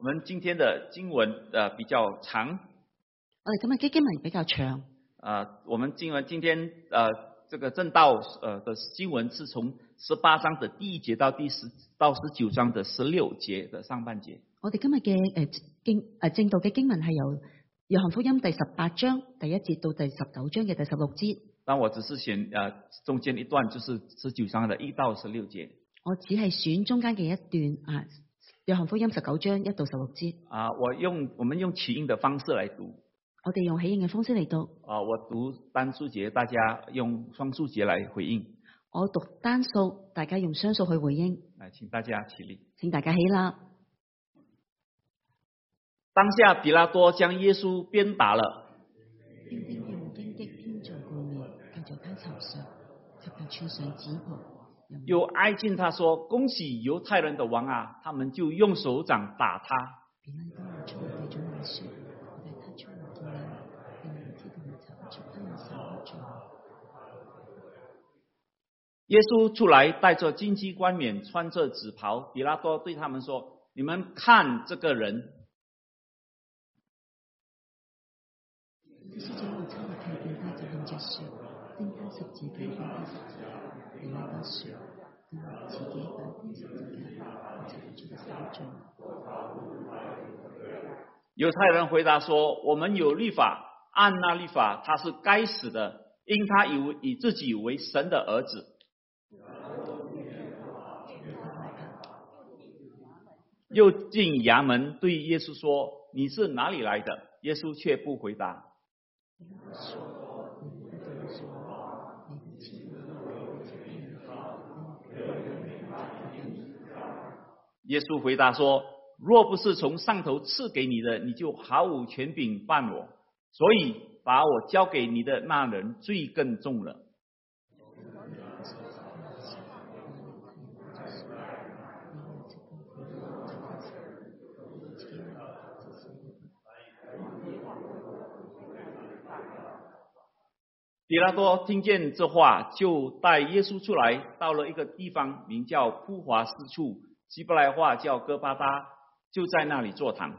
我们今天的经文比较长， 我哋今日嘅經文比較長。 我們今天這個正道的經文是從18章的第1節到19章的16節的上半節。 我哋今日嘅正道嘅經文係由約翰福音第18章第1節到第19章嘅第16節。 但我只是選中間一段，就是19章的1到16節。 我只係選中間嘅一段約翰福音19章1到16節。 我們用起音的方式來讀。 我哋用起應嘅方式嚟讀。 我讀單數節，大家用雙數節來回應。 我讀單數，大家用雙數去回應。 請大家起立。 請大家起立。 當下彼拉多將耶穌鞭打了， 兵用荊棘編造冠冕，架在他頭上，給他穿上紫袍， 又挨近他說：恭喜猶太人的王啊！他們就用手掌打他。 彼拉多拿出這種話說：我帶他出來見你，並明知道你查不出他有什麼罪。 耶穌出來，戴着荊棘冠冕，穿着紫袍。彼拉多對他們說：你們看這個人。 這是將我差來看見他，就向着說：釘他十字架，釘他十字架。彼拉多說：跟我自己把釘十字架，我查不出他什麼罪。 猶太人回答說：我們有律法，按那律法他是該死的，因他以自己為神的兒子。又進衙門對耶穌說：你是哪裡來的？耶穌卻不回答。耶穌回答說：若不是從上頭賜給你的，你就毫無權柄辦我。所以把我交給你的那人罪更重了。彼拉多聽見這話，就帶耶穌出來，到了一個地方，名叫鋪華四處，希伯來話叫哥巴達，就在那裡坐堂。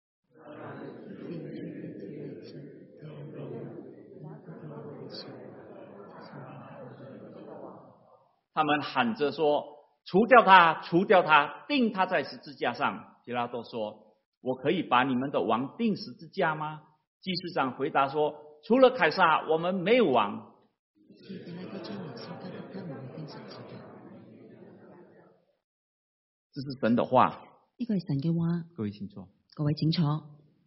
他們喊着說：除掉他，除掉他，釘他在十字架上。彼拉多說：我可以把你們的王釘十字架嗎？祭司長回答說：除了凱撒，我們沒有王。這是神的話。 呢個係神嘅話。 各位請坐。 各位請坐。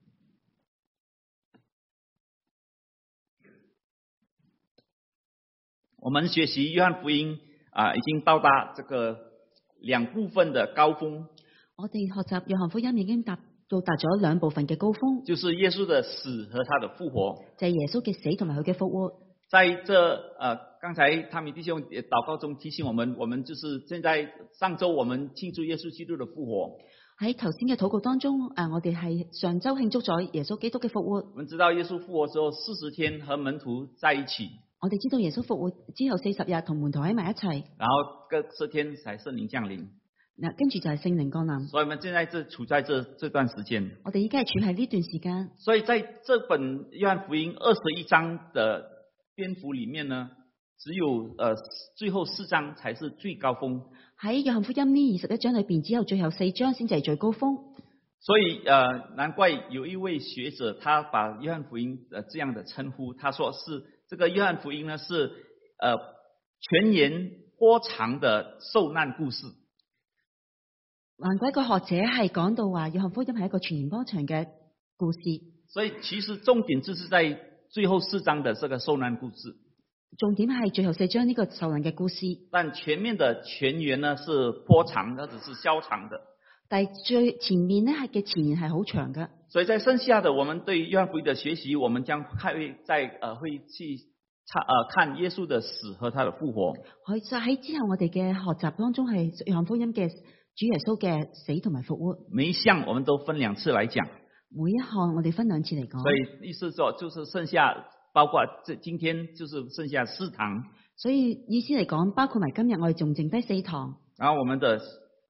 我們學習約翰福音已經到達這個兩部分的高峰。 我哋學習約翰福音已經到達咗兩部分嘅高峰， 就是耶穌的死和他的復活。 就係耶穌嘅死同埋佢嘅復活。 在剛才湯米弟兄禱告中提醒我們就是現在上周我們慶祝耶穌基督的復活。 喺頭先嘅禱告當中，我哋係上周慶祝咗耶穌基督嘅復活。 我們知道耶穌復活之後40天和門徒在一起。 我哋知道耶穌復活之後40日同門徒喺埋一齊。 然後隔10天才聖靈降臨。 跟住就係聖靈降臨。 所以我們現在處在這段時間。 我哋依家係處喺呢段時間。 所以在這本約翰福音21章的篇幅裡面呢，只有最後4章才是最高峰。 喺約翰福音呢21章裏邊，只有最後4章先至係最高峰。 所以難怪有一位學者，他把約翰福音這樣的稱呼，他說是這個約翰福音呢是全言波長的受難故事。 難怪個學者係講到話約翰福音係一個全言波長嘅故事。 所以其實重點就是在最後4章的這個受難故事。 重點係最後4章呢個受難嘅故事。 但前面的全言呢是波長，或者是稍長的。 但最前面呢係嘅前言係好長嘅。 所以在剩下的我們對約翰福音的學習，我們將會去看耶穌的死和他的復活。 喺之後我哋嘅學習當中係約翰福音嘅主耶穌嘅死同埋復活。 每一項我們都分2次來講。 每一項我哋分2次嚟講。 所以意思說就是剩下，包括今天就是剩下4堂。 所以意思嚟講，包括埋今日我哋仲剩低4堂。 然後我們的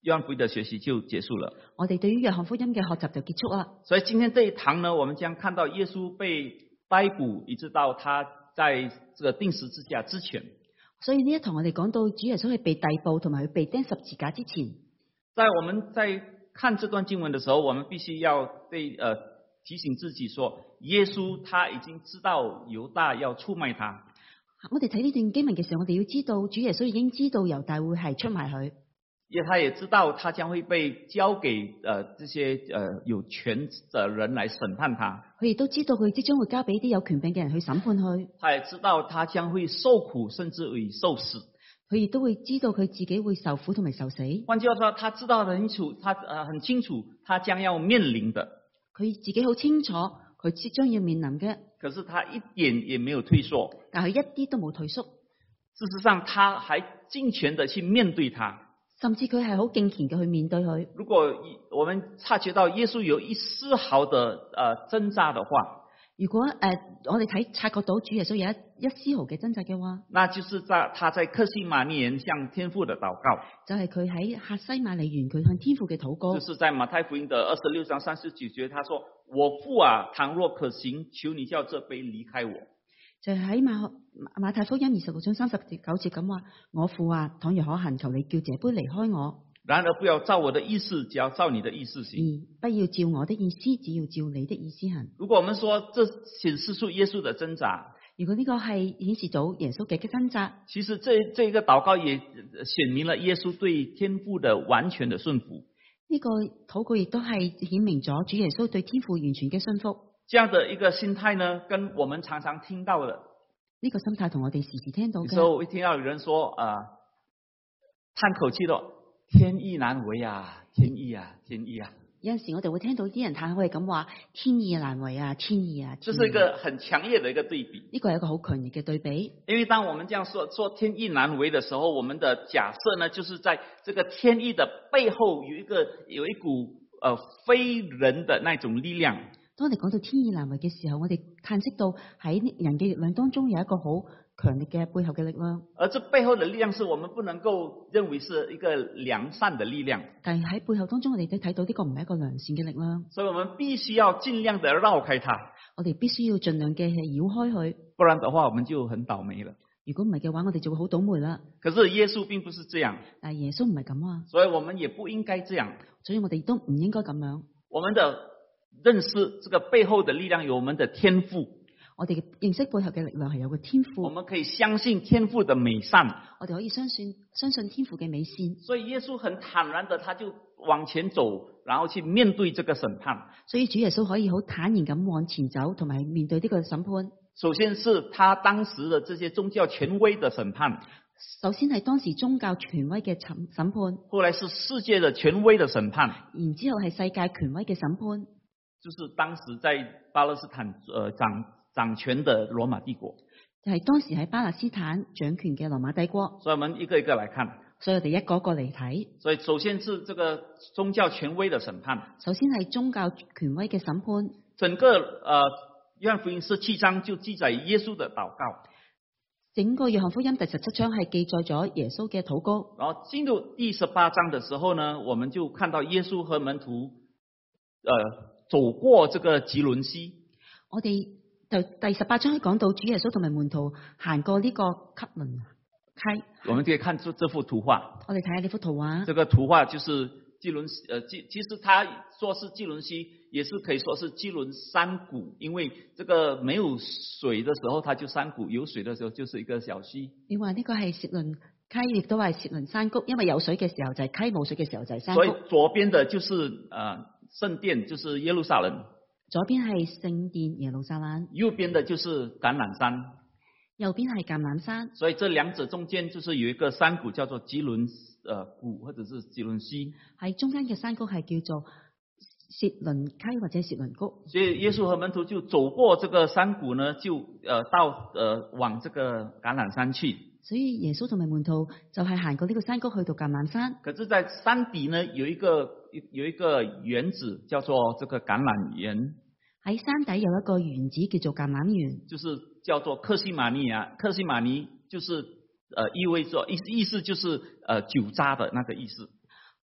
约翰福音的学习就结束了。 我哋對於約翰福音嘅學習就結束啦。 所以今天這一堂呢，我們將看到耶穌被逮捕，一直到他在這個釘十字架之前。 所以呢一堂我哋講到主耶穌係被逮捕同埋佢被釘十字架之前。 在我們在看這段經文的時候，我們必須要提醒自己說，耶穌他已經知道猶大要出賣他。 我哋睇呢段經文嘅時候，我哋要知道主耶穌已經知道猶大會係出賣佢。 他也知道他將會被交給這些有權的人來審判他。 佢亦都知道佢即將會交俾啲有權柄嘅人去審判佢。 他也知道他將會受苦，甚至會受死。 佢亦都會知道佢自己會受苦同埋受死。 換句話說，他知道得很清楚，很清楚他將要面臨的。 佢自己好清楚佢即將要面臨嘅。 可是他一點也沒有退縮。 但佢一啲都冇退縮。 事實上，他還盡全的去面對他。 甚至佢係好敬虔嘅去面對佢。 如果我們察覺到耶穌有一絲毫的掙扎的話， 如果我哋察覺到主耶穌有一絲毫嘅掙扎嘅話， 那就是他在客西馬尼園向天父的禱告， 就係佢喺客西馬尼園佢向天父嘅禱告。 就是在馬太福音的26章39節，他說：我父啊，倘若可行，求你叫這杯離開我。 就係喺馬太福音26章39節咁話：我父啊，倘若可行，求你叫這杯離開我。 然而不要照我的意思，只要照你的意思行。 不要照我的意思，只要照你的意思行。 如果我們說這顯示出耶穌的掙扎， 如果呢個係顯示到耶穌嘅掙扎， 其實這個禱告也顯明了耶穌對天父的完全的順服。 呢個禱告亦都係顯明咗主耶穌對天父完全嘅信服。 這樣的一個心態呢，跟我們常常聽到的呢個心態同我哋時時聽到嘅。有時候我會聽到有人說嘆口氣咯，天意難為啊，天意啊，天意啊。 有陣時我哋會聽到啲人嘆口氣咁話：天意難為啊，天意啊。 這是一個很強烈的一個對比。 呢個係一個好強烈嘅對比。 因為當我們這樣說天意難為的時候，我們的假設呢，就是在這個天意的背後有一股非人的那種力量。 當我哋講到天意難為嘅時候，我哋嘆息到喺人嘅力量當中有一個好強力嘅背後嘅力量。 而這背後的力量是我們不能夠認為是一個良善的力量。 但係喺背後當中，我哋都睇到呢個唔係一個良善嘅力量。 所以我們必須要盡量的繞開它。 我哋必須要盡量嘅繞開佢。 不然的話，我們就很倒霉了。 如果唔係嘅話，我哋就會好倒霉啦。 可是耶穌並不是這樣。 但係耶穌唔係咁啊。 所以我們也不應該這樣。 所以我哋都唔應該咁樣。 我們的認識這個背後的力量有我們的天賦。 我哋嘅認識背後嘅力量係有個天賦。 我們可以相信天賦的美善。 我哋可以相信天賦嘅美善。 所以耶穌很坦然的，他就往前走，然後去面對這個審判。 所以主耶穌可以好坦然咁往前走，同埋面對呢個審判。 首先是他當時的這些宗教權威的審判。 首先係當時宗教權威嘅審判。 後來是世界的權威的審判。 然之後係世界權威嘅審判。 就是當時在巴勒斯坦掌權的羅馬帝國， 就係當時喺巴勒斯坦掌權嘅羅馬帝國。 所以我們一個一個來看。 所以我哋一個一個嚟睇。 所以首先是這個宗教權威的審判。 首先係宗教權威嘅審判。 整個約翰福音17章就記載耶穌的禱告。 整個約翰福音第17章係記載咗耶穌嘅禱告。 然後進入第18章的時候呢，我們就看到耶穌和門徒走過這個吉倫西。 我哋就第18章講到主耶穌同埋門徒行過呢個吉倫溪。 我們可以看出這幅圖畫。 我哋睇下呢幅圖畫。 這個圖畫就是吉倫其實他說是吉倫西，也是可以說是吉倫山谷，因為這個沒有水的時候，它就山谷；有水的時候，就是一個小溪。 你話呢個係薛倫溪，亦都係薛倫山谷，因為有水嘅時候就係溪，冇水嘅時候就係山谷。 所以左邊的就是聖殿，就是耶路撒冷。 左邊係聖殿耶路撒冷。 右邊的就是橄欖山。 右邊係橄欖山。 所以這兩者中間就是有一個山谷，叫做吉倫谷，或者是吉倫溪。喺中間嘅山谷係叫做薛倫溪或者薛倫谷。 所以耶穌和門徒就走過這個山谷呢，就到往這個橄欖山去。 所以耶穌同埋門徒就係行過呢個山谷去到橄欖山。 可是，在山底呢，有一個園子，叫做這個橄欖園。喺山底有一個園子叫做橄欖園， 就是叫做客西馬尼啊。客西馬尼就是意味着意思就是酒渣的那個意思。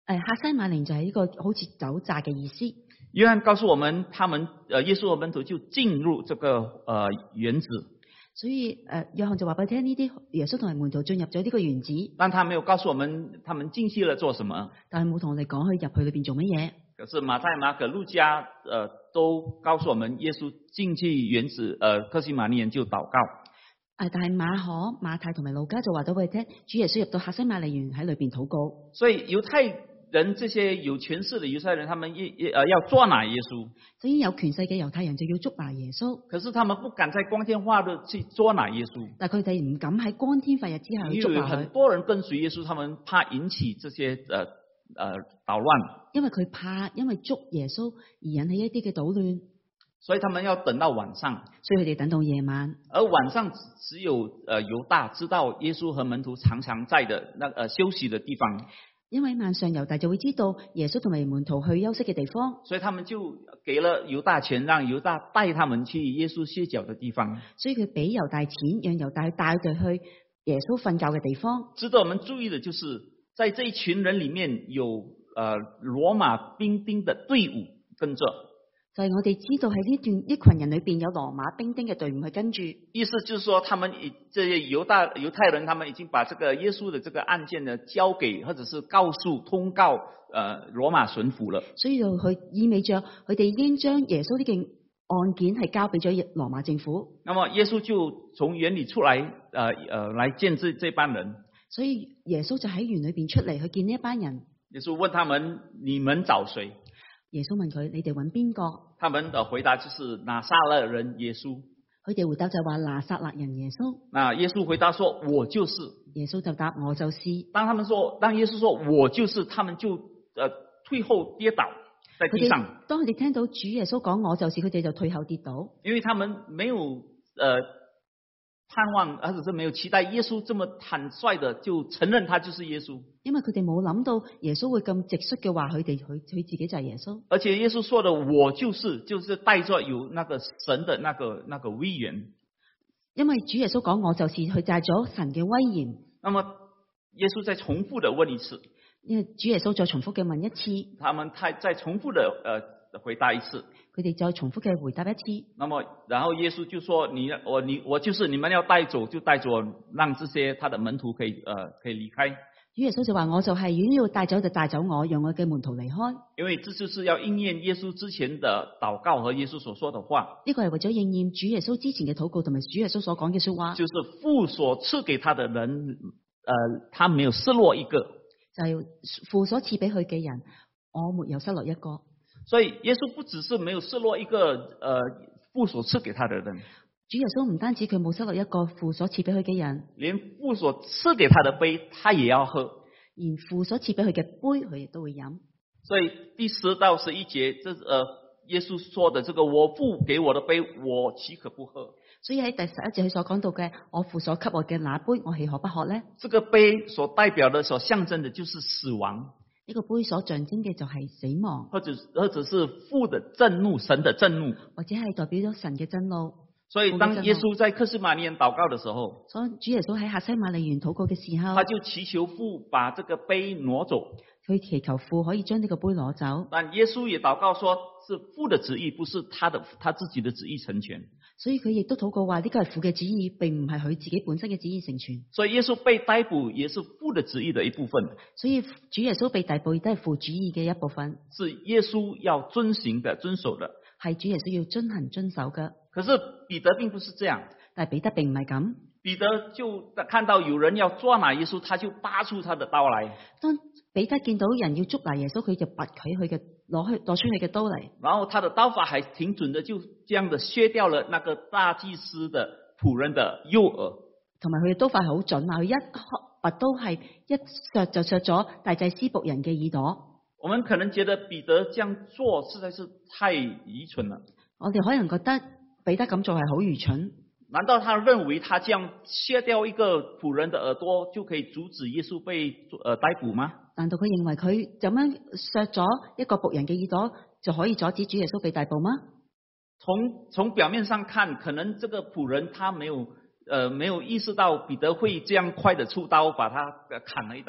客西馬尼就係一個好似酒榨嘅意思。 約翰告訴我們，耶穌和門徒就進入這個園子。 所以約翰就話俾你聽，呢啲耶穌同埋門徒進入咗呢個園子， 但他沒有告訴我們他們進去了做什麼。 但係冇同我哋講佢入去裏邊做乜嘢。 可是馬太、馬可、路加都告訴我們，耶穌進去園子客西馬尼園就禱告。 但係馬可、馬太同埋路加就話到俾你聽，主耶穌入到客西馬尼園喺裏邊禱告。 所以猶太人這些有權勢的猶太人，他們要捉拿耶穌。 所以有權勢嘅猶太人就要捉拿耶穌。 可是他們不敢在光天化日去捉拿耶穌。 但佢哋唔敢喺光天化日之下去捉拿佢。 因為很多人跟隨耶穌，他們怕引起這些搗亂。 因為佢怕因為捉耶穌而引起一啲嘅搗亂， 所以他們要等到晚上。 所以佢哋等到夜晚。 而晚上只有猶大知道耶穌和門徒常常在的休息的地方。 因為晚上猶大就會知道耶穌同埋門徒去休息嘅地方， 所以他們就給了猶大錢，讓猶大帶他們去耶穌歇腳的地方。 所以佢俾猶大錢，讓猶大帶佢去耶穌瞓覺嘅地方。 值得我們注意的就是在這一群人裏面有羅馬兵丁的隊伍跟着。 就係我哋知道喺一群人裏邊有羅馬兵丁嘅隊伍去跟住。 意思就是說，他們這些猶太人，他們已經把這個耶穌的這個案件呢交給或者是通告羅馬巡撫了。所以就佢意味着佢哋已經將耶穌呢件案件係交俾咗羅馬政府。 那麼耶穌就從園裏出來來見這班人。 所以耶穌就喺園裏邊出嚟去見呢一班人。 耶穌問他們：你們找誰？ 耶穌問佢：你哋揾邊個？ 他們的回答就是拿撒勒人耶穌。 佢哋回答就話拿撒勒人耶穌。 那耶穌回答說：我就是。 耶穌就答：我就是。 當耶穌說我就是，他們就退後跌倒在地上。 當佢哋聽到主耶穌講我就是，佢哋就退後跌倒， 因為他們沒有盼望，或者是沒有期待耶穌這麼坦率的就承認他就是耶穌。 因為佢哋冇諗到耶穌會咁直率嘅話，佢自己就係耶穌。 而且耶穌說的我就是帶着有那個神的那個威嚴。 因為主耶穌講我就是，佢帶咗神嘅威嚴。 那麼耶穌再重複的問一次， 因為主耶穌再重複嘅問一次， 他們再重複的回答一次， 佢哋再重複嘅回答一次。 那麼然後耶穌就說我就是，你們要帶走就帶走，讓這些他的門徒可以離開。 主耶穌就話我就係，如果要帶走就帶走我，讓我嘅門徒離開。 因為這就是要應驗耶穌之前的禱告和耶穌所說的話。 呢個係為咗應驗主耶穌之前嘅禱告同埋主耶穌所講嘅說話。 就是父所賜給他的人，他沒有失落一個。 就係父所賜俾佢嘅人，我沒有失落一個。 所以耶穌不只是沒有失落一個父所賜給他的人， 主耶穌唔單止佢冇失落一個父所賜俾佢嘅人， 連父所賜給他的杯他也要喝， 連父所賜俾佢嘅杯佢亦都會飲。 所以第10到11節，耶穌說的這個我父給我的杯，我豈可不喝？ 所以喺第11節佢所講到嘅我父所給我嘅那杯，我豈可不喝呢？ 這個杯所代表的、所象徵的，就是死亡。 呢個杯所象徵嘅就係死亡， 或者是父的震怒，神的震怒， 或者係代表咗神嘅震怒。 所以當耶穌在客西馬尼園禱告的時候， 所以主耶穌喺客西馬尼園禱告嘅時候， 他就祈求父把這個杯挪走。 佢祈求父可以將呢個杯攞走。 但耶穌也禱告說，是父的旨意，不是他自己的旨意成全。 所以佢亦都禱告話，呢個係父嘅旨意，並唔係佢自己本身嘅旨意成全。 所以耶穌被逮捕也是父的旨意的一部分。 所以主耶穌被逮捕亦都係父旨意嘅一部分， 是耶穌要遵守的， 係主耶穌要遵行遵守嘅。 可是彼得並不是這樣， 但係彼得並唔係咁。彼得就看到有人要捉拿耶穌，他就拔出他的刀來。 當彼得見到人要捉拿耶穌，佢就拔起佢嘅攞出佢嘅刀嚟。 然後他的刀法還挺準的，就這樣的削掉了那個大祭司的僕人的右耳。同埋佢嘅刀法係好準啊！佢一拔刀係一削就削咗大祭司僕人嘅耳朵。我們可能覺得彼得這樣做實在是太愚蠢了。我哋可能覺得彼得咁做係好愚蠢。難道他認為他這樣削掉一個僕人的耳朵就可以阻止耶穌被逮捕嗎？難道佢認為佢咁樣削咗一個僕人嘅耳朵就可以阻止主耶穌被逮捕嗎？從表面上看，可能這個僕人他沒有意識到彼得會這樣快的出刀把他砍了一刀。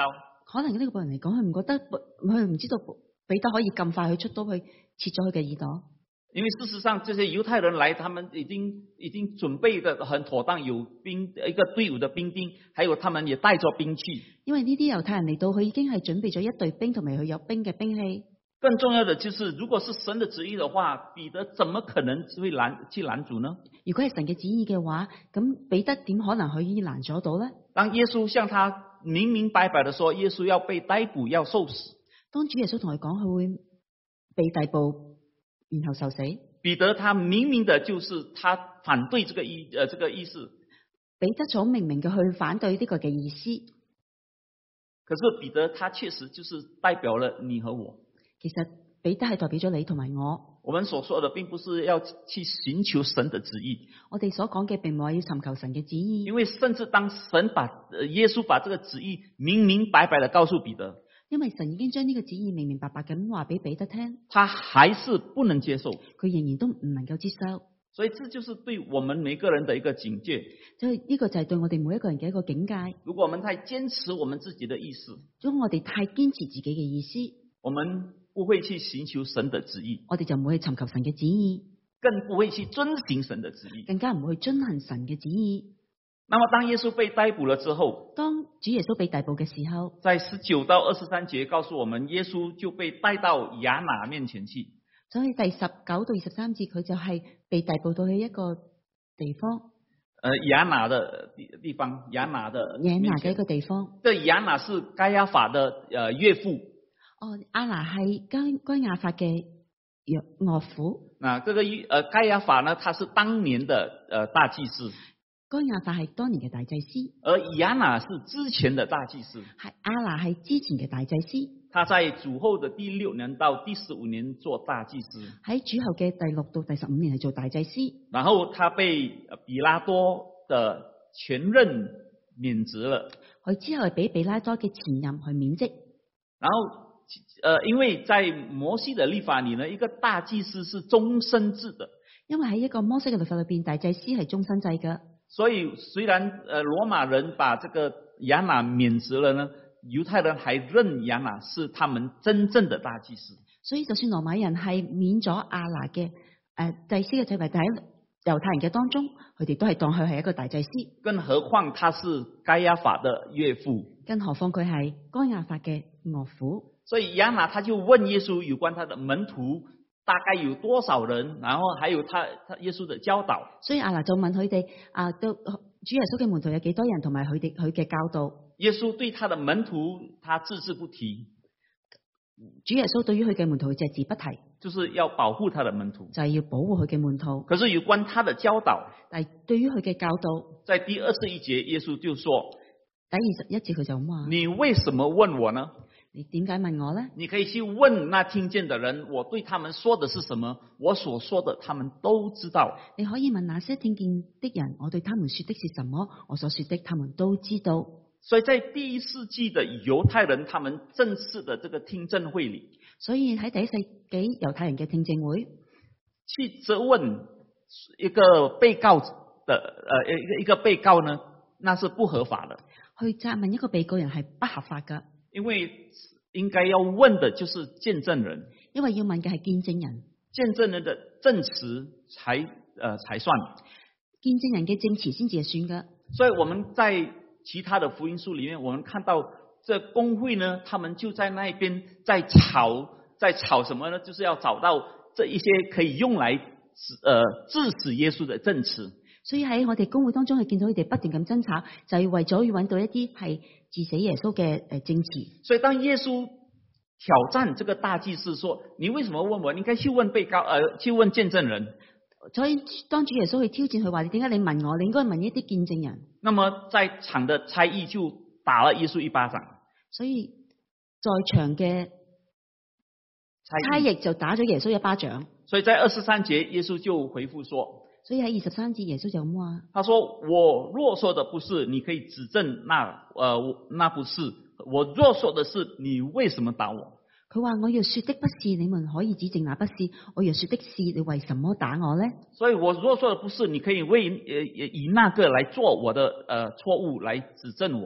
可能呢個僕人嚟講，佢唔覺得佢唔知道彼得可以咁快去出刀去切咗佢嘅耳朵。 因為事實上，這些猶太人來，他們已經準備得很妥當，有一個隊伍的兵丁，還有他們也帶着兵器。 因為呢啲猶太人嚟到，佢已經係準備咗一隊兵同埋佢有兵嘅兵器。 更重要的就是，如果是神的旨意的話，彼得怎麼可能會去攔阻呢？ 如果係神嘅旨意嘅話，咁彼得點可能可以攔阻到呢？ 當耶穌向他明明白白的說，耶穌要被逮捕，要受死。 當主耶穌同佢講，佢會被逮捕，然後受死。 彼得他明明的就是他反對這個意思。 彼得所明明嘅去反對呢個嘅意思。 可是彼得他確實就是代表了你和我。 其實彼得係代表咗你同埋我。 我們所說的並不是要去尋求神的旨意。 我哋所講嘅並唔係要尋求神嘅旨意。 因為甚至當耶穌把這個旨意明明白白的告訴彼得， 因為神已經將呢個旨意明明白白咁話俾彼得聽， 他還是不能接受， 佢仍然都唔能夠接受。 所以這就是對我們每個人的一個警戒。 所以呢個就係對我哋每一個人嘅一個警戒。 如果我們太堅持我們自己的意思， 如果我哋太堅持自己嘅意思， 我們不會去尋求神的旨意， 我哋就唔會去尋求神嘅旨意， 更不會去遵行神的旨意， 更加唔會去遵行神嘅旨意。 那麼當耶穌被逮捕了之後， 當主耶穌被逮捕嘅時候， 在19到23節告訴我們，耶穌就被帶到亞拿面前去。 所以第19到23節佢就係被逮捕到去一個地方， 亞拿的地方，亞拿嘅一個地方。 這亞拿是該亞法的岳父。 亞拿係該亞法嘅岳父。 這個該亞法呢，他是當年的大祭司。 該亞法係當年嘅大祭司， 而亞拿是之前的大祭司。 亞拿係之前嘅大祭司。 他在主後的第6年到第15年做大祭司。 喺主後嘅第6到第15年係做大祭司。 然後他被比拉多的前任免職了。 佢之後係俾比拉多嘅前任去免職。 然後因為在摩西的律法裏呢，一個大祭司是終身制的。 因為喺一個摩西嘅律法裏邊，大祭司係終身制嘅。 所以雖然羅馬人把這個亞拿免職了呢，猶太人還認亞拿是他們真正的大祭司。 所以就算羅馬人係免咗亞拿嘅祭司嘅職位，但喺猶太人嘅當中，佢哋都係當佢係一個大祭司。 更何況他是該亞法的岳父。 更何況佢係該亞法嘅岳父。所以亞拿他就問耶穌有關他的門徒大概有多少人，然後還有他耶穌的教導。 所以亞拿就問佢哋到主耶穌嘅門徒有幾多人，同埋佢嘅教導。 耶穌對他的門徒他隻字不提。 主耶穌對於佢嘅門徒隻字不提， 就是要保護他的門徒， 就係要保護佢嘅門徒。 可是有關他的教導， 但係對於佢嘅教導， 在第21節耶穌就說， 第21節佢就咁話： 你為什麼問我呢？ 你點解問我呢？ 你可以去問那聽見的人，我對他們說的是什麼？我所說的他們都知道。 你可以問那些聽見的人，我對他們說的是什麼？我所說的他們都知道。 所以在第1世紀的猶太人，他們正式的這個聽證會裏， 所以喺第1世紀猶太人嘅聽證會， 去責問一個被告的一個被告呢，那是不合法的。 去責問一個被告人係不合法㗎。因為應該要問的就是見證人， 因為要問嘅係見證人， 見證人的證詞才算， 見證人嘅證詞先至係算㗎。 所以我們在其他的福音書裏面，我們看到這公會呢，他們就在那邊在吵什麼呢？就是要找到這一些可以用來致死耶穌的證詞。 所以喺我哋公會當中，係見到佢哋不斷咁爭吵，就係為咗要揾到一啲係致死耶穌嘅證詞。 所以當耶穌挑戰這個大祭司說：你為什麼問我？你應該去問去問見證人。 所以當主耶穌去挑戰佢話：你點解你問我？你應該問一啲見證人。 那麼在場的差役就打了耶穌一巴掌。所以在場嘅差役就打咗耶穌一巴掌。 所以在23節，耶穌就回復說。 所以喺23節，耶穌就咁話： 他說我若說的不是，你可以指證那不是；我若說的是，你為什麼打我？ 佢話我若說的不是，你們可以指證那不是；我若說的是，你為什麼打我呢？ 所以我若說的不是，你可以以那個來做我的錯誤來指證我。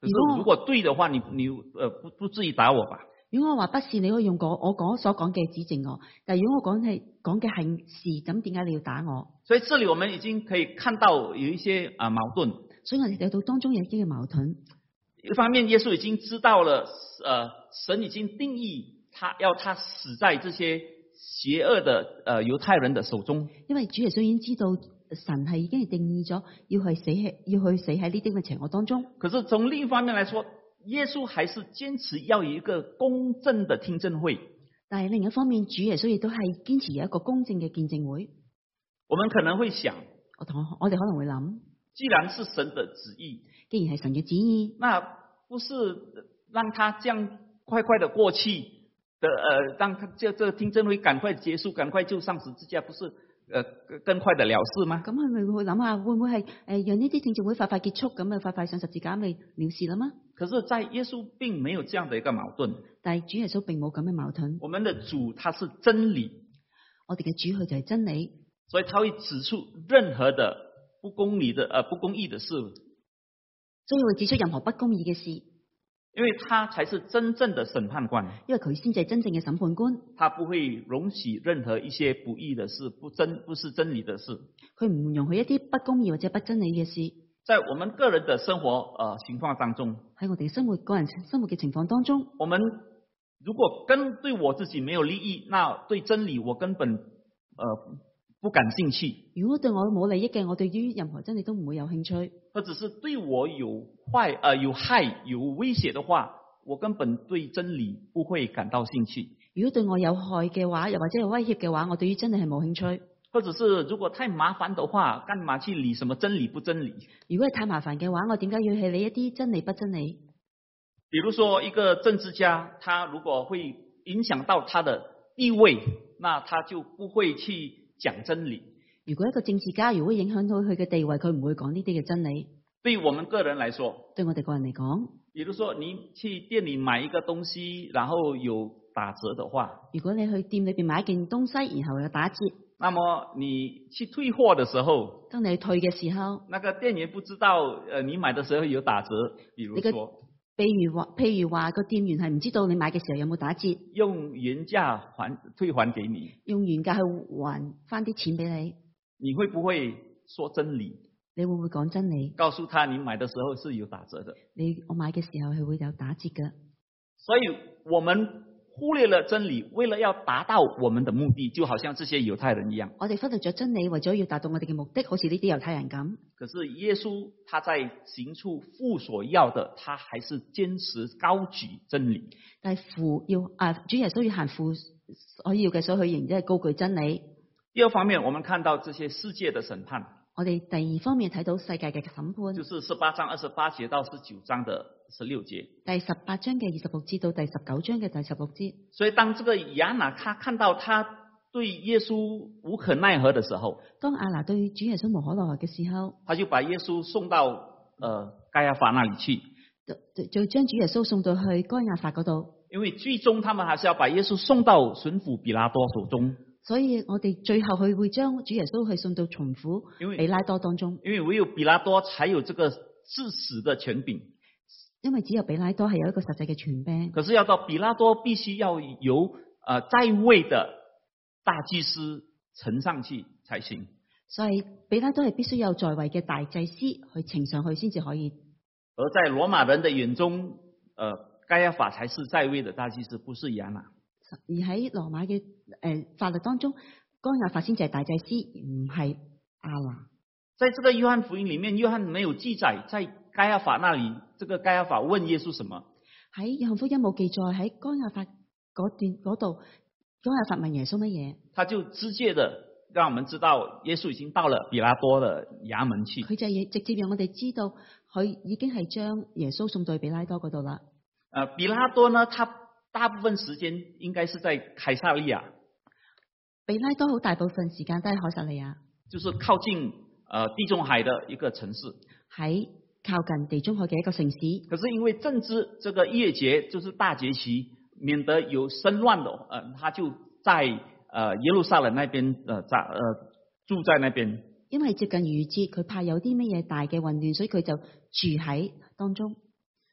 可是如果對的話，你不至於打我吧？ 如果我話不是，你可以用我所講嘅指正我。但係如果我講嘅係是，咁點解你要打我？ 所以這裡我們已經可以看到有一些矛盾。 所以我哋睇到當中有一啲嘅矛盾。 一方面，耶穌已經知道了，神已經定義要他死在這些邪惡的猶太人的手中。因為主耶穌已經知道神係已經係定義咗要去死喺呢啲嘅邪惡當中。 可是從另一方面來說，耶穌還是堅持要有一個公正的聽證會。 但係另一方面，主耶穌亦都係堅持有一個公正嘅見證會。 我們可能會想， 我哋可能會諗， 既然是神的旨意， 既然係神嘅旨意， 那不是讓他這樣快快的過去的，讓他這個聽證會趕快結束，趕快就上十字架，不是更快的了事嗎？ 咁係咪會諗下，會唔會係讓呢啲聽證會快快結束，咁啊快快上十字架咪了事啦嗎？ 可是，在耶穌並沒有這樣的一個矛盾。 但係主耶穌並冇咁嘅矛盾。 我們的主他是真理， 我哋嘅主佢就係真理， 所以他會指出任何的不公義的事， 所以會指出任何不公義嘅事， 因為他才是真正的審判官， 因為佢先至係真正嘅審判官， 他不會容許任何一些不義的事，不是真理的事， 佢唔容許一啲不公義或者不真理嘅事。 在我們個人的生活情況當中， 喺我哋個人生活嘅情況當中， 我們如果對我自己沒有利益，那對真理我根本不感興趣。 如果對我冇利益嘅，我對於任何真理都唔會有興趣。 或者是對我有害有威脅的話，我根本對真理不會感到興趣。 如果對我有害嘅話，又或者有威脅嘅話，我對於真理係冇興趣。 或者是如果太麻煩的話，幹嘛去理什麼真理不真理？ 如果係太麻煩嘅話，我點解要去理一啲真理不真理？ 比如說一個政治家，他如果會影響到他的地位，那他就不會去講真理。 如果一個政治家如果影響到佢嘅地位，佢唔會講呢啲嘅真理。 對我們個人來說， 對我哋個人嚟講， 比如說你去店裏買一個東西，然後有打折的話， 如果你去店裏邊買一件東西，然後有打折， 那麼你去退貨的時候， 當你去退嘅時候， 那個店員不知道你買的時候有打折，比如說， 譬如話個店員係唔知道你買嘅時候有冇打折， 用原價退還給你， 用原價去還翻啲錢俾你， 你會不會說真理？ 你會唔會講真理？ 告訴他你買的時候是有打折的， 我買嘅時候係會有打折嘅。 所以我們忽略了真理，為了要達到我們的目的，就好像這些猶太人一樣。 我哋忽略咗真理，為咗要達到我哋嘅目的，好似呢啲猶太人咁。 可是耶穌他在行處父所要的，他還是堅持高舉真理。 但係主耶穌要行父所要嘅，所以佢仍然係高舉真理。 第二方面，我們看到這些世界的審判。 我哋第二方面睇到世界嘅審判， 就是18章28節到19章的16節。 第18章嘅26節到第19章嘅第16節。 所以當這個亞拿他看到他對耶穌無可奈何的時候， 當亞拿對主耶穌無可奈何嘅時候， 他就把耶穌送到該亞法那裡去， 就將主耶穌送到去該亞法嗰度。 因為最終他們還是要把耶穌送到巡撫比拉多手中。 所以我哋最後佢會將主耶穌去送到巡撫比拉多當中， 因為唯有比拉多才有這個致死的權柄， 因為只有比拉多係有一個實際嘅權柄。 可是要到比拉多，必須要由在位的大祭司呈上去才行。 所以比拉多係必須有在位嘅大祭司去呈上去先至可以。 而在羅馬人的眼中，該亞法才是在位的大祭司，不是亞拿。 而喺羅馬嘅法律當中，該亞法先至係大祭司，唔係亞拿。 在這個約翰福音裡面，約翰沒有記載在該亞法那裡，這個該亞法問耶穌什麼？喺約翰福音冇記載喺該亞法嗰度，該亞法問耶穌乜嘢？他就直接的讓我們知道耶穌已經到了比拉多的衙門去。佢就直接讓我哋知道佢已經係將耶穌送到比拉多嗰度啦。 比拉多呢，他大部分時間應該是在凱撒利亞。 比拉多好大部分時間都喺凱撒利亞， 就是靠近地中海的一個城市，喺靠近地中海嘅一個城市。 可是因為正值這個月節，就是大節期，免得有生亂的，他就在耶路撒冷那邊住在那邊。 因為接近逾節，佢怕有啲乜嘢大嘅混亂，所以佢就住喺當中。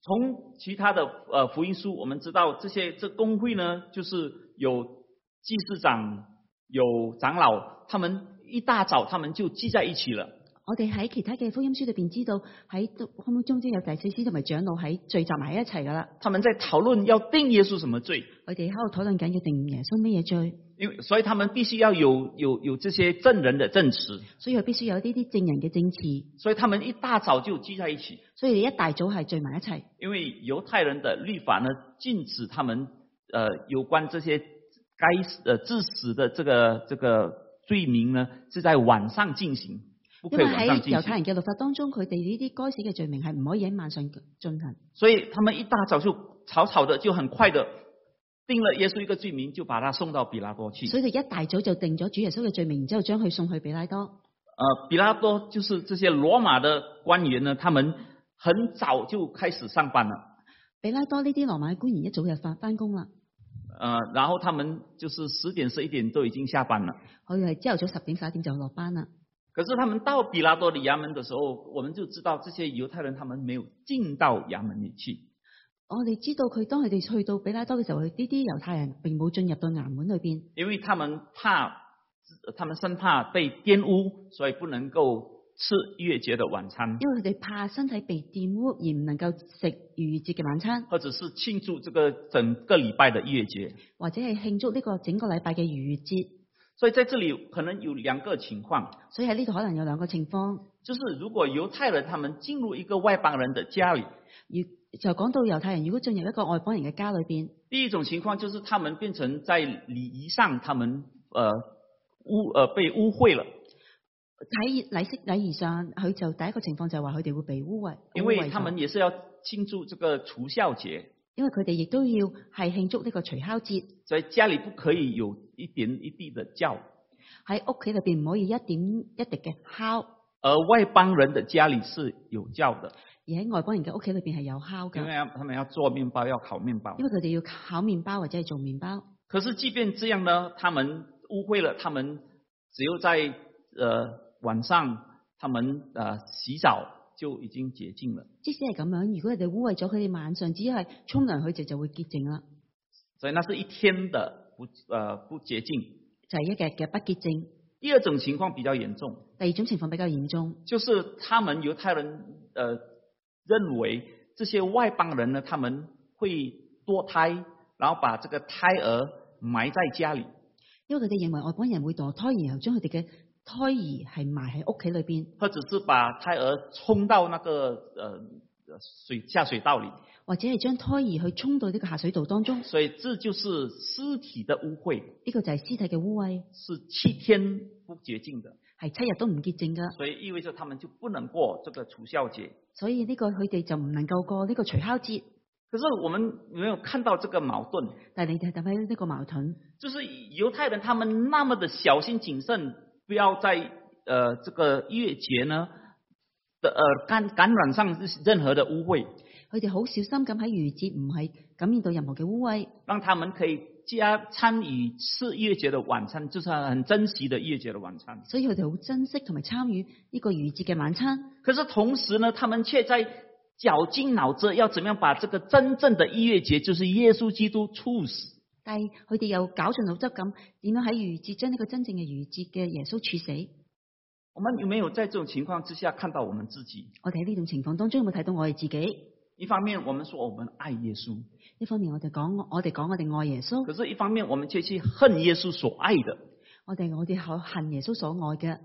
从其他的福音书，我们知道这公会呢，就是有祭司长、有长老，他们一大早他们就聚在一起了。 我哋喺其他嘅福音書裏邊知道，喺會唔會中間有祭司同埋長老喺聚集埋一齊噶啦？ 他們在討論要定耶穌什麼罪， 佢哋喺度討論緊要定耶穌乜嘢罪， 所以他們必須要有這些證人的證詞， 所以佢必須有呢啲證人嘅證詞， 所以他們一大早就聚在一起， 所以一大早係聚埋一齊。 因為猶太人的律法呢，禁止他們有關這些致死的這個罪名呢，是在晚上進行。 因為喺猶太人嘅律法當中，佢哋呢啲該死嘅罪名係唔可以喺晚上進行。 所以他們一大早就草的就很快的定了耶穌一個罪名，就把他送到比拉多去。 所以佢一大早就定咗主耶穌嘅罪名，然之後將佢送去比拉多。 比拉多就是這些羅馬的官員呢，他們很早就開始上班了。 比拉多呢啲羅馬嘅官員一早就翻工啦。 然後他們就是10點11點都已經下班了。 佢係朝頭早10點11點就落班啦。 可是他們到比拉多的衙門的時候，我們就知道這些猶太人他們沒有進到衙門裏去。 我哋知道當佢哋去到比拉多嘅時候，呢啲猶太人並冇進入到衙門裏邊， 因為他們生怕被玷污，所以不能夠吃逾越節的晚餐。 因為佢哋怕身體被玷污而唔能夠食逾越節嘅晚餐， 或者是慶祝這個整個禮拜的逾越節， 或者係慶祝呢個整個禮拜嘅逾越節。 所以在這裏可能有兩個情況， 所以喺呢度可能有兩個情況， 就是如果猶太人他們進入一個外邦人的家裏， 就講到猶太人如果進入一個外邦人嘅家裏邊， 第一種情況就是他們變成在禮儀上他們被污穢了。 喺禮儀上，佢就第一個情況就係話佢哋會被污穢， 因為他們也是要慶祝這個除酵節， 因為佢哋亦都要係慶祝呢個除酵節， 所以家裏不可以有一點一滴的酵， 喺屋企裏邊唔可以一點一滴嘅酵， 而外邦人的家裏是有酵的， 而喺外邦人嘅屋企裏邊係有酵嘅， 因為他們要做麵包，要烤麵包， 因為佢哋要烤麵包或者係做麵包。 可是即便這樣呢，他們污穢了，他們只有在晚上他們洗澡就已經潔淨了。 即使係咁樣，如果佢哋污穢咗，佢哋晚上只係沖涼佢哋就會潔淨啦。 所以那是一天的不潔淨， 就係一日嘅不潔淨。 第二種情況比較嚴重， 第二種情況比較嚴重， 就是他們猶太人認為這些外邦人呢，他們會墮胎，然後把這個胎兒埋在家裏。 因為佢哋認為外邦人會墮胎，然後將佢哋嘅胎兒係埋喺屋企裏邊， 或者是把胎兒沖到那個下水道裏， 或者係將胎兒去沖到呢個下水道當中。 所以這就是屍體的污穢， 呢個就係屍體嘅污穢， 是7天不潔淨的， 係7日都唔潔淨噶。 所以意味着他們就不能過這個除酵節。 所以呢個佢哋就唔能夠過呢個除酵節。 可是我們沒有看到這個矛盾， 但係你睇睇呢個矛盾， 就是猶太人他們那麼的小心謹慎，不要在這個逾越節呢感染上任何的污穢。 佢哋好小心咁喺逾越節唔係感染到任何嘅污穢， 讓他們可以參與吃逾越節的晚餐，就是很珍惜的逾越節的晚餐。 所以佢哋好珍惜同埋參與呢個逾越節嘅晚餐。 可是同時呢，他們卻在絞盡腦汁要怎麼樣把這個真正的逾越節，就是耶穌基督處死。 但係佢哋又絞盡腦汁咁，點樣喺逾越節將呢個真正嘅逾越節嘅耶穌處死？ 我們有沒有在這種情況之下看到我們自己？ 我哋喺呢種情況當中有冇睇到我哋自己？ 一方面我們說我們愛耶穌， 一方面我哋講我哋愛耶穌， 可是一方面我們卻去恨耶穌所愛的。 我哋好恨耶穌所愛嘅。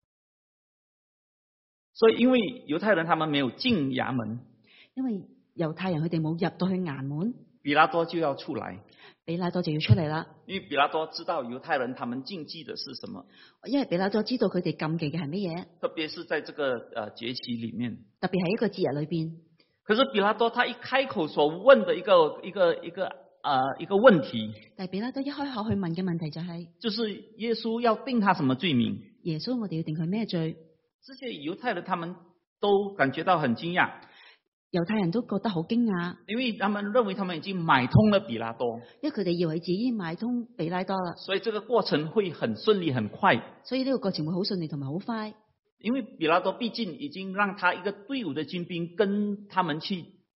所以因為猶太人他們沒有進衙門， 因為猶太人佢哋冇入到去衙門， 比拉多就要出來， 比拉多就要出嚟啦。 因為比拉多知道猶太人他們禁忌的是什麼， 因為比拉多知道佢哋禁忌嘅係乜嘢， 特別是在這個節期裏面， 特別係一個節日裏邊。 可是比拉多他一開口所問的一個問題， 但係比拉多一開口去問嘅問題就係， 就是耶穌要定他什麼罪名？ 耶穌我哋要定佢咩罪？ 這些猶太人他們都感覺到很驚訝， 猶太人都覺得好驚訝， 因為他們認為他們已經買通了比拉多， 因為佢哋以為自己買通比拉多啦， 所以這個過程會很順利很快， 所以呢個過程會好順利同埋好快。 因為比拉多畢竟已經讓他一個隊伍的軍兵跟他們去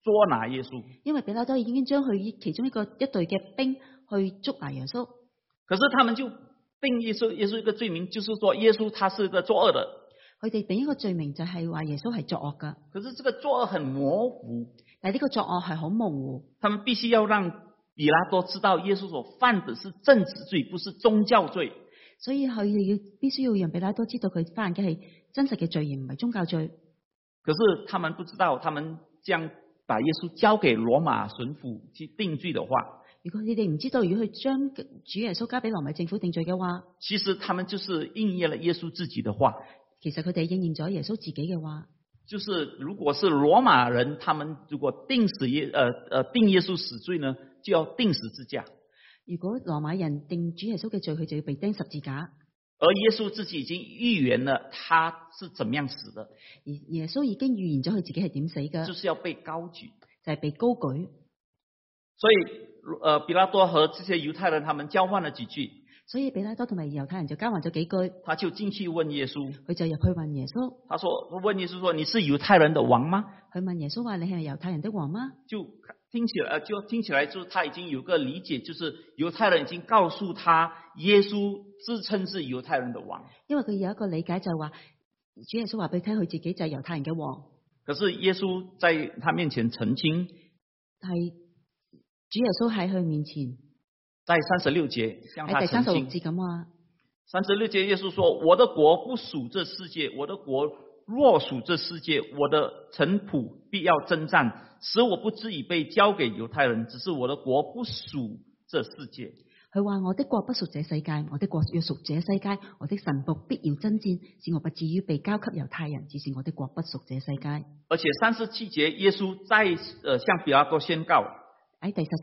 捉拿耶穌。 因為彼拉多已經將佢其中一隊嘅兵去捉拿耶穌。 可是他們就定耶穌一個罪名，就是說耶穌他是個作惡的。 佢哋定一個罪名就係話耶穌係作惡噶。 可是這個作惡很模糊， 但係呢個作惡係好模糊。 他們必須要讓彼拉多知道耶穌所犯的是政治罪，不是宗教罪。 所以佢哋必須要讓彼拉多知道佢犯嘅係真實嘅罪，而唔係宗教罪。 可是他們不知道，他們將把耶穌交給羅馬巡撫去定罪的話， 如果你哋唔知道，如果佢將主耶穌交俾羅馬政府定罪嘅話， 其實他們就是應驗了耶穌自己的話。 其實佢哋應驗咗耶穌自己嘅話， 就是如果是羅馬人，他們如果定耶穌死罪呢，就要釘十字架。 如果羅馬人定主耶穌嘅罪，佢就要被釘十字架。 而耶穌自己已經預言了他是怎麼樣死的， 而耶穌已經預言咗佢自己係點死嘅， 就是要被高舉， 就係被高舉。 所以彼拉多和這些猶太人他們交換了幾句， 所以彼拉多同埋猶太人就交換咗幾句， 他就進去問耶穌， 佢就入去問耶穌， 問耶穌說，你是猶太人的王嗎？ 佢問耶穌話，你係猶太人的王嗎？ 就聽起來就他已經有個理解，就是猶太人已經告訴他耶穌自稱是猶太人的王， 因為佢有一個理解就係話主耶穌話俾佢聽，佢自己就係猶太人嘅王。 可是耶穌在他面前澄清， 係主耶穌喺佢面前， 在36節向他澄清。 喺第36節咁話 ，36節耶穌說，我的國不屬這世界，我的國若屬這世界，我的臣僕必要征戰，使我不至於被交給猶太人，只是我的國不屬這世界。 佢話，我的國不屬這世界，我的國若屬這世界，我的臣僕必要征戰，使我不至於被交給猶太人，只是我的國不屬這世界。 而且37節耶穌再向彼拉多宣告， 喺第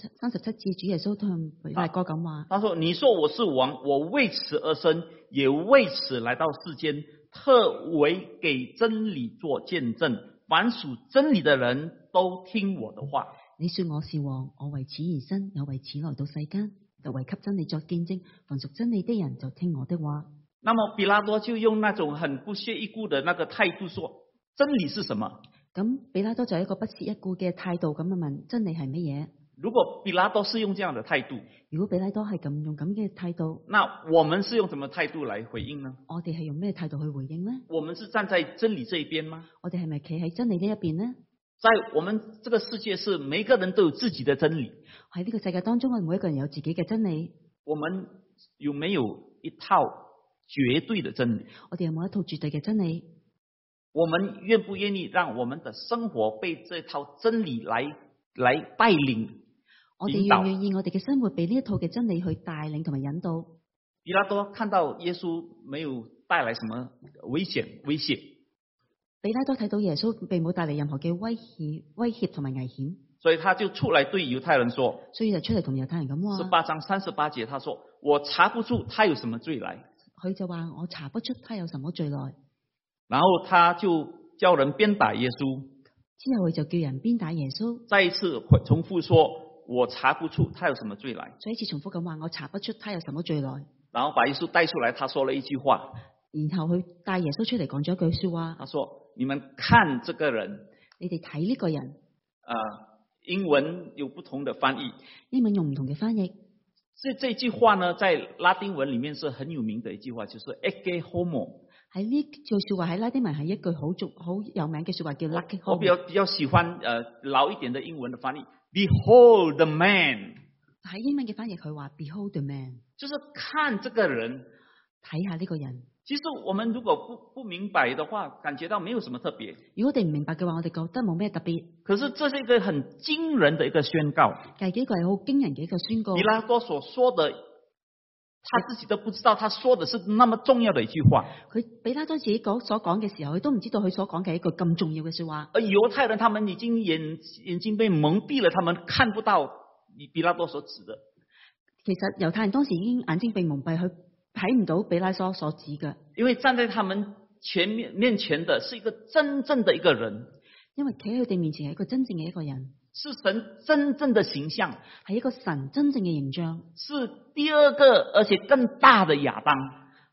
37節主耶穌同彼拉多咁話， 他說，你說我是王，我為此而生，也為此來到世間，特為給真理做見證，凡屬真理的人都聽我的話。 你說我是王，我為此而生，也為此來到世間，特為給真理作見證，凡屬真理的人就聽我的話。 那麼彼拉多就用那種很不屑一顧的那個態度說，真理是什麼？ 咁彼拉多就一個不屑一顧嘅態度咁樣問，真理係乜嘢？ 如果彼拉多是用這樣的態度， 如果彼拉多係咁用咁嘅態度， 那我們是用什麼態度來回應呢？ 我哋係用咩態度去回應呢？ 我們是站在真理這一邊嗎？ 我哋係咪企喺真理呢一邊呢？ 在我們這個世界，是每個人都有自己的真理。 喺呢個世界當中，我哋每一個人有自己嘅真理。 我們有沒有一套絕對的真理？ 我哋有冇一套絕對嘅真理？ 我們願不願意讓我們的生活被這套真理來帶領？ 我哋願唔願意我哋嘅生活被呢一套嘅真理去帶領同埋引導？ 彼拉多看到耶穌沒有帶來什麼威脅， 彼拉多睇到耶穌並冇帶嚟任何嘅威脅同埋危險， 所以他就出來對猶太人說， 所以就出嚟同猶太人咁話。 18章38節，他說：我查不出他有什麼罪來。 佢就話我查不出他有什麼罪來。 然後他就叫人鞭打耶穌， 之後佢就叫人鞭打耶穌， 再一次重複說：我查不出他有什麼罪來。 再一次重複咁話，我查不出他有什麼罪來。 然後把耶穌帶出來，他說了一句話， 然後佢帶耶穌出嚟講咗一句說話， 他說：你們看這個人， 你哋睇呢個人， 英文有不同的翻譯， 英文用唔同嘅翻譯。 這句話呢，在拉丁文裏面是很有名的一句話，就是 ege homo。喺呢句說話喺拉丁文係一句好有名嘅說話，叫 ege homo。 我比較喜歡老一點的英文的翻譯 ，behold the man。 喺英文嘅翻譯佢話 behold the man， 就是看這個人， 睇下呢個人。 其實我們如果不明白的話，感覺到沒有什麼特別。 如果我哋唔明白嘅話，我哋覺得冇咩特別。 可是這是一個很驚人的一個宣告。 係幾個係好驚人嘅一個宣告。 彼拉多所說的，他自己都不知道，他說的是那麼重要的一句話。 佢彼拉多自己所講嘅時候，佢都唔知道佢所講嘅一句咁重要嘅說話。 而猶太人他們已經眼睛被蒙蔽了，他們看不到彼拉多所指的。 其實猶太人當時已經眼睛被蒙蔽，佢睇唔到彼拉多所指嘅。 因為站在他們面前的是一個真正的一個人， 因為企喺佢哋面前係一個真正嘅一個人， 是神真正的形象， 係一個神真正嘅形象， 是第二個而且更大的亞當，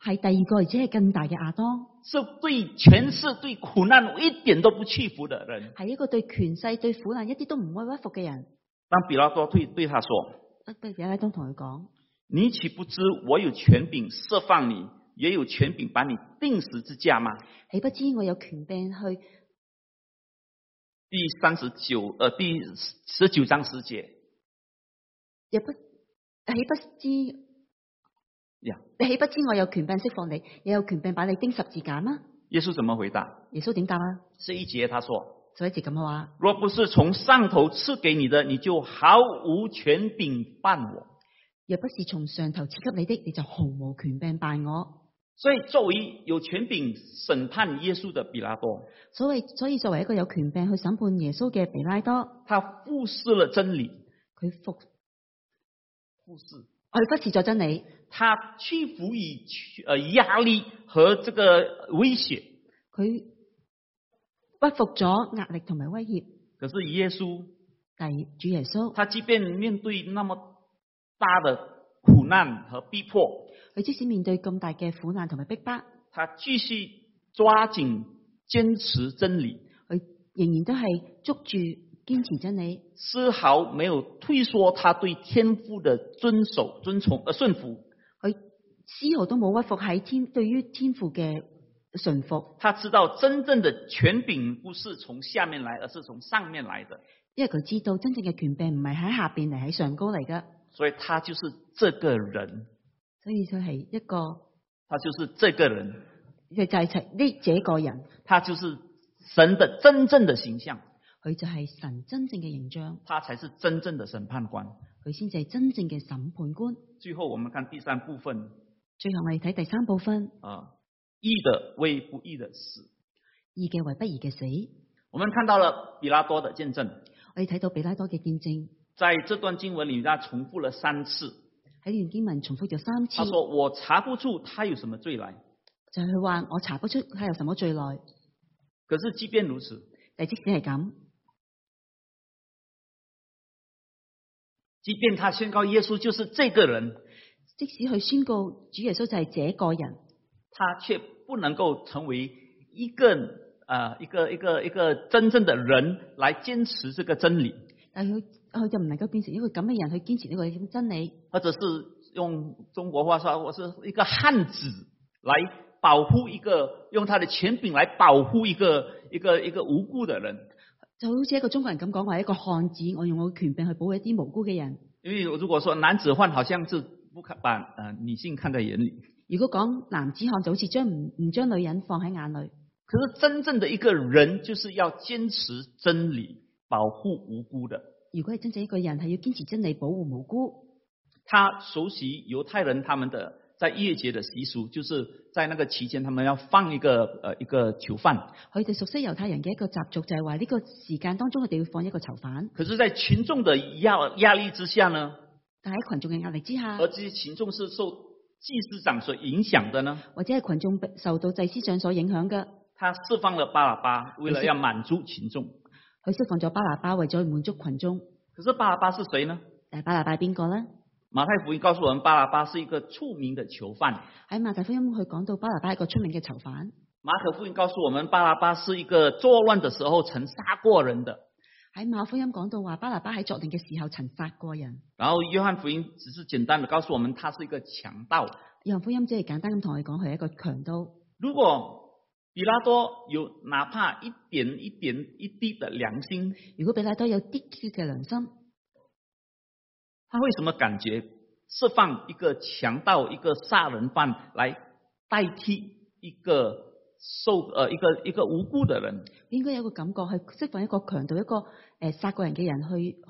係第二個而且係更大嘅亞當， 是對權勢、對苦難一點都不屈服的人。 係一個對權勢、對苦難一啲都唔會屈服嘅人。 當比拉多對他說： 比拉多同佢講： 你豈不知我有權柄釋放你，也有權柄把你釘十字架嗎？ 豈不知我有權柄去第19章10節。 豈不知我有權柄釋放你，也有權柄把你釘十字架嗎？ 耶穌怎麼回答？ 耶穌點答啊 ？11節他說 ：11節咁嘅話， 若不是從上頭賜給你的，你就毫無權柄辦我。 若不是從上頭賜給你的，你就毫無權柄辦我。 所以作為有權柄審判耶穌的比拉多， 所以作為一個有權柄去審判耶穌嘅比拉多， 他忽視了真理， 佢忽視咗真理， 他屈服於壓力和這個威脅， 佢屈服咗壓力同埋威脅。 可是耶穌， 主耶穌， 他即便面對那麼大的苦難和逼迫， 佢即使面對咁大嘅苦難同埋逼迫， 他繼續抓緊堅持真理， 佢仍然都係捉住堅持真理， 絲毫沒有退縮他對天父的順服， 佢絲毫都冇屈服喺對於天父嘅順服。 他知道真正的權柄不是從下面來，而是從上面來的， 因為佢知道真正嘅權柄唔係喺下邊嚟，喺上高嚟噶。 所以他就是這個人， 所以就係一個， 他就是這個人， 就係呢這個人， 他就是神的真正的形象， 佢就係神真正嘅形象， 他才是真正的審判官， 佢先至係真正嘅審判官。 最後我們看第三部分， 最後我哋睇第三部分， 義的為不義的死， 義嘅為不義嘅死。 我們看到了比拉多的見證， 我哋睇到比拉多嘅見證， 在這段經文裏面，他重複了3次。 喺段經文重複咗3次。 他說：我查不出他有什麼罪來。 就係佢話我查不出他有什麼罪來。 可是即便如此， 但即使係咁， 即便他宣告耶穌就是這個人， 即使佢宣告主耶穌就係這個人， 他卻不能夠成為一個真正的人來堅持這個真理。 但係佢就唔能夠變成一個咁嘅人去堅持呢個真理， 或者是用中國話說，我是一個漢子來保護用他的權柄來保護一個無辜的人。 就好似一個中國人咁講話，一個漢子，我用我嘅權柄去保護一啲無辜嘅人。 因為如果說男子漢，好像是不把女性看在眼裏。 如果講男子漢，就好似唔將女人放喺眼裏。 可是真正的一個人，就是要堅持真理，保護無辜的。 如果係真正一個人，係要堅持真理，保護無辜。 他熟悉猶太人他們的在逾越節的習俗，就是在那個期間，他們要放一個囚犯。 佢哋熟悉猶太人嘅一個習俗，就係話呢個時間當中，佢哋要放一個囚犯。 可是，在群眾的壓力之下呢？ 但喺群眾嘅壓力之下， 而這些群眾是受祭司長所影響的呢？ 或者係群眾受到祭司長所影響嘅？ 他釋放了巴拿巴，為了要滿足群眾。 佢釋放咗巴拿巴，為咗滿足群眾。 可是巴拿巴是誰呢？ 但係巴拿巴係邊個呢？ 馬太福音告訴我們，巴拿巴是一個出名的囚犯。 喺馬太福音佢講到巴拿巴係一個出名嘅囚犯。 馬可福音告訴我們，巴拿巴是一個作亂的時候曾殺過人的。 喺馬可福音講到話，巴拿巴喺作亂嘅時候曾殺過人。 然後約翰福音只是簡單的告訴我們，他是一個強盜。 約翰福音只係簡單咁同我哋講，佢係一個強盜。 如果比拉多有哪怕一滴的良心， 如果比拉多有啲嘅良心， 他為什麼感覺釋放一個強盜、一個殺人犯來代替一個無辜的人？ 應該有個感覺去釋放一個強盜、一個殺過人嘅人去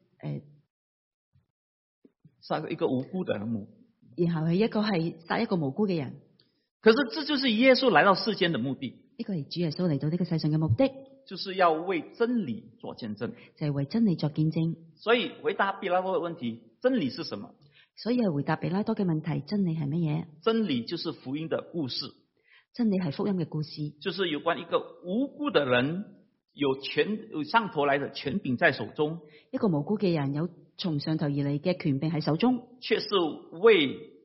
殺一個無辜的人， 然後係殺一個無辜嘅人。 可是這就是耶穌來到世間的目的。 呢個係主耶穌嚟到呢個世上嘅目的， 就是要為真理做見證， 就係為真理作見證。 所以回答比拉多的問題，真理是什麼？ 所以係回答比拉多嘅問題，真理係乜嘢？ 真理就是福音的故事， 真理係福音嘅故事， 就是有關一個無辜的人有上頭來的權柄在手中， 一個無辜嘅人有從上頭而嚟嘅權柄喺手中， 卻是為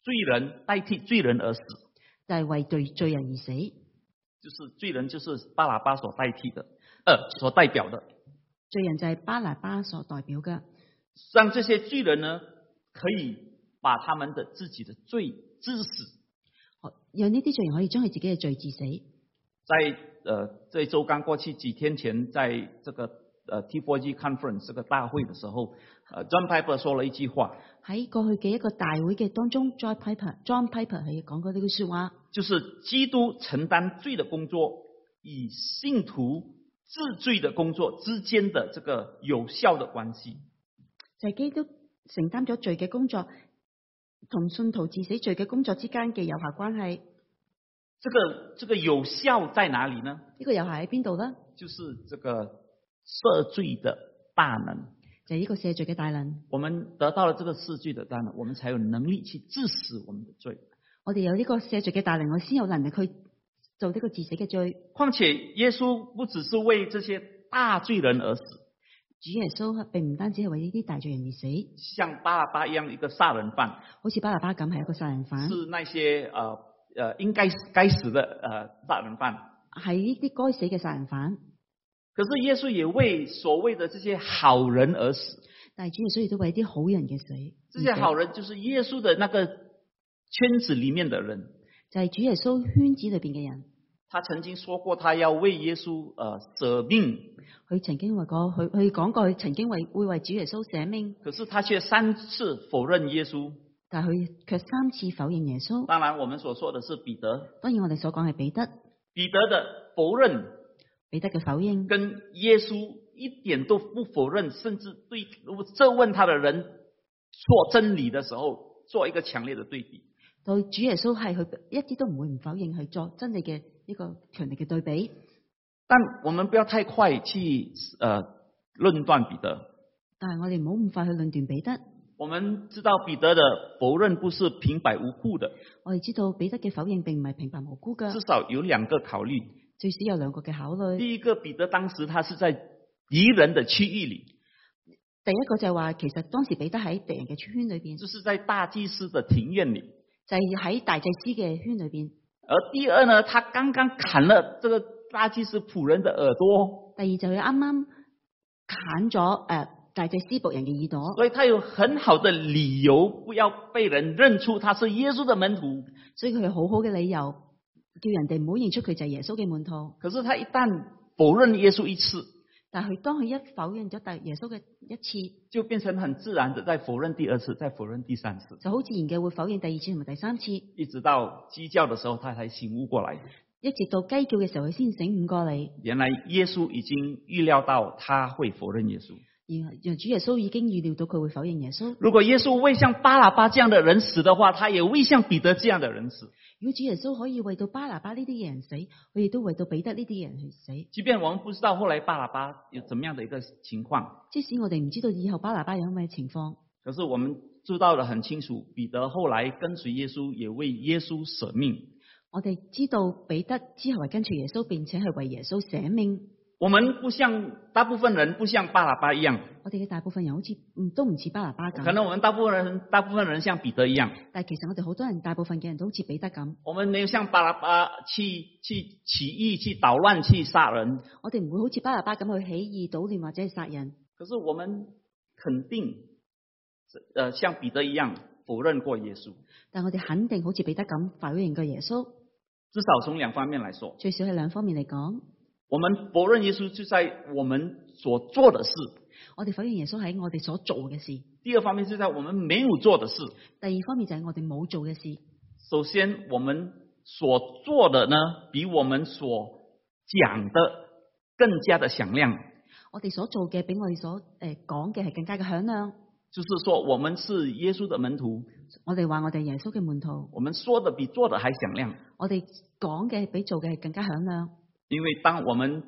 罪人代替罪人而死， 就係為罪人而死。 就是罪人就是巴拿巴所代替的，所代表的。 罪人就係巴拿巴所代表嘅。 讓這些罪人呢，可以把他們的自己的罪治死。 讓呢啲罪人可以將佢自己嘅罪治死。 這周剛過去幾天前，在這個T4G Conference 這個大會的時候，John Piper 說了一句話。 喺過去嘅一個大會嘅當中 ，John Piper 係講過呢句說話， 就是基督承擔罪的工作與信徒治罪的工作之間的這個有效的關係。 就係基督承擔咗罪嘅工作，同信徒治死罪嘅工作之間嘅有效關係。 這個有效在哪裡呢？ 呢個有效喺邊度呢？ 就是這個赦罪的大能。 就係呢個赦罪嘅大能。 我們得到了這個赦罪的大能，我們才有能力去治死我們的罪。 我哋有呢個赦罪嘅大能，我先有能力去做呢個治死嘅罪。況且耶穌不只是為這些大罪人而死， 主耶穌並唔單止係為呢啲大罪人而死， 像巴拿巴一樣一個殺人犯， 好似巴拿巴咁係一個殺人犯， 是那些應該死的殺人犯， 係呢啲該死嘅殺人犯。 可是耶穌也為所謂的這些好人而死， 但係主耶穌亦都為啲好人嘅死。 這些好人就是耶穌的那個圈子裏面的人， 就係主耶穌圈子裏邊嘅人。 他曾經說過，他要為耶穌捨命。 佢曾經話過，佢講過，佢曾經會為主耶穌捨命。 可是他卻3次否認耶穌。 但係佢卻3次否認耶穌。 當然，我們所說的是彼得。 當然，我哋所講係彼得。 彼得的否認， 彼得嘅否認， 跟耶穌一點都不否認，甚至對質問他的人說真理的時候，做一個強烈的對比。 對主耶穌係佢一啲都唔會唔否認，去做真理嘅一個強烈嘅對比。 但我們不要太快去論斷彼得。 但係我哋唔好咁快去論斷彼得。 我們知道彼得的否認不是平白無故的。 我哋知道彼得嘅否認並唔係平白無故嘅。 至少有2個考慮。 最少有2個嘅考慮。 第一個，彼得當時他是在敵人的區域裏。 第一個就係話，其實當時彼得喺敵人嘅圈裏邊， 就是在大祭司的庭院裏。 就係喺大祭司嘅圈裏邊。 而第二呢，他剛剛砍了這個大祭司僕人的耳朵。 第二就係啱啱砍咗大祭司僕人嘅耳朵。 所以他有很好的理由不要被人認出他是耶穌的門徒。 所以佢有好好嘅理由叫人哋唔好認出佢就係耶穌嘅門徒。 可是他一旦否認耶穌一次， 但係當佢一否認咗耶穌嘅一次， 就變成很自然的再否認第2次，再否認第3次， 就好自然嘅會否認第2次同埋第3次， 一直到雞叫的時候，他才醒悟過來。 一直到雞叫嘅時候，佢先醒悟過嚟。 原來耶穌已經預料到他會否認耶穌。 而主耶穌已經預料到佢會否認耶穌。 如果耶穌為像巴拿巴這樣的人死的話，他也為像彼得這樣的人死。 如果主耶穌可以為到巴拿巴呢啲嘅人死，佢亦都為到彼得呢啲嘅人去死。 即便我們不知道後來巴拿巴有怎麼樣的一個情況， 即使我哋唔知道以後巴拿巴有咩情況， 可是我們知道得很清楚，彼得後來跟隨耶穌，也為耶穌捨命。 我哋知道彼得之後係跟隨耶穌，並且係為耶穌捨命。 我們不像大部分人，不像巴拿巴一樣。 我哋嘅大部分人好似都唔似巴拿巴咁。 可能我們大部分人像彼得一樣。 但係其實我哋好多人，大部分嘅人都好似彼得咁。 我們沒有像巴拿巴去起義、去搗亂、去殺人。 我哋唔會好似巴拿巴咁去起義、搗亂或者係殺人。 可是我們肯定，像彼得一樣否認過耶穌。 但我哋肯定好似彼得咁否認過耶穌。 至少從2方面來說。 最少係2方面嚟講。 我們否認耶穌就在我們所做的事。 我哋否認耶穌喺我哋所做嘅事。 第2方面就在我們沒有做的事。 第2方面就係我哋冇做嘅事。 首先，我們所做的呢，比我們所講的更加的響亮。 我哋所做嘅比我哋所講嘅係更加嘅響亮。 就是說，我們是耶穌的門徒。 我哋話我哋耶穌嘅門徒。 我們說的比做的還響亮。 我哋講嘅比做嘅係更加響亮。 因為當我們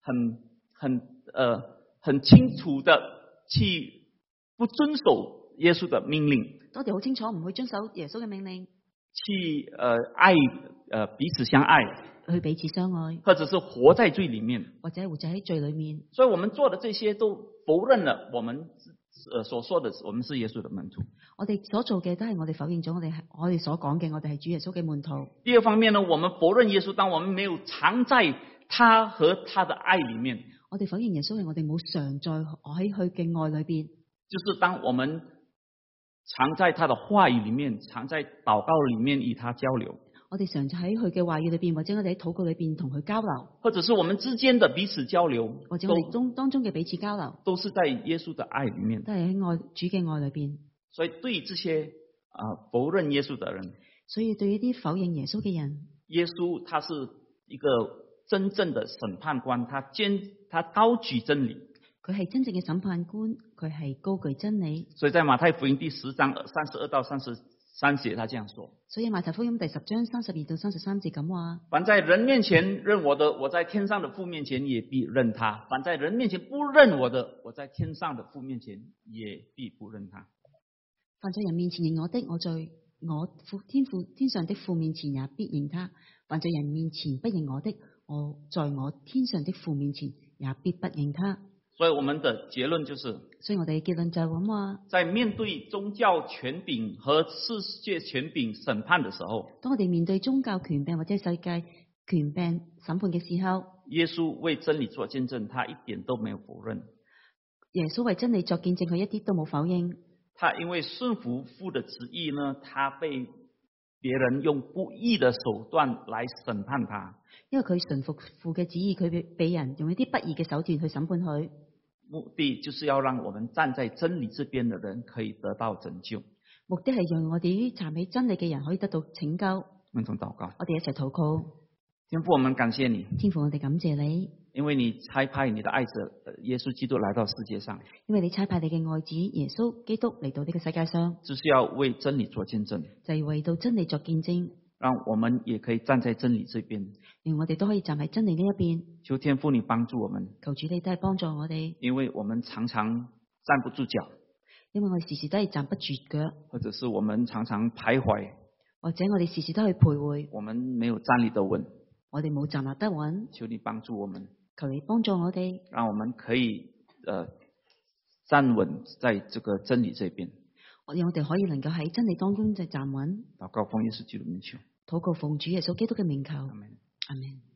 很清楚的去不遵守耶穌的命令， 我哋好清楚唔去遵守耶穌嘅命令， 去愛彼此相愛， 去彼此相愛， 或者是活在罪裏面， 或者活在喺罪裏面。 所以我們做的這些都否認了我們所說的我們是耶穌的門徒。 我哋所做嘅都係我哋否認咗我哋所講嘅，我哋係主耶穌嘅門徒。 第二方面呢，我們否認耶穌，當我們沒有常在他和他的愛裡面。 我哋否認耶穌係我哋冇常在喺佢嘅愛裏邊。 就是當我們常在他的話語裡面，常在禱告裡面與他交流。 我哋常在喺佢嘅話語裏邊，或者我哋喺禱告裏邊同佢交流， 或者是我們之間的彼此交流， 或者我哋當中嘅彼此交流， 都是在耶穌的愛裡面， 都係喺主嘅愛裏邊。 所以對於這些否認耶穌的人， 所以對於啲否認耶穌嘅人， 耶穌他是一個真正的審判官，他高舉真理， 佢係真正嘅審判官，佢係高舉真理。 所以在馬太福音第10章32到33節，他這樣說。 所以馬太福音第10章32到33節咁話： 凡在人面前認我的，我在天上的父面前也必認他；凡在人面前不認我的，我在天上的父面前也必不認他。 凡在人面前認我的，我在我天上的父面前也必認他；凡在人面前不認我的，我在我天上的父面前也必不認他。 所以我們的結論就是， 所以我哋嘅結論就係咁話， 在面對宗教權柄和世界權柄審判的時候， 當我哋面對宗教權柄或者世界權柄審判嘅時候， 耶穌為真理做見證，他一點都沒有否認。 耶穌為真理作見證，佢一啲都冇否認。 他因為順服父的旨意呢，他被別人用不義的手段來審判他。 因為佢順服父嘅旨意，佢被人用一啲不義嘅手段去審判佢。 目的就是要讓我們站在真理這邊的人可以得到拯救。 目的係讓我哋站喺真理嘅人可以得到拯救。 我們同禱告， 我哋一齊禱告。 天父，我們感謝你， 天父，我哋感謝你， 因為你差派你的愛子耶穌基督來到世界上， 因為你差派你嘅愛子耶穌基督嚟到呢個世界上， 就是要為真理做見證， 就係為到真理作見證， 讓我們也可以站在真理這邊， 讓我哋都可以站喺真理呢一邊。 求天父你幫助我們， 求主你都係幫助我哋， 因為我們常常站不住腳， 因為我哋時時都係站不住腳， 或者是我們常常徘徊， 或者我哋時時都去徘徊， 我們沒有站立得穩， 我哋冇站立得穩。 求你幫助我們， 求你幫助我哋， 讓我們可以站穩在這個真理這邊。 讓我哋可以能夠喺真理當中就站穩。 禱告奉耶穌基督的名求， 禱告奉主耶穌基督嘅名求。 阿門。 阿門。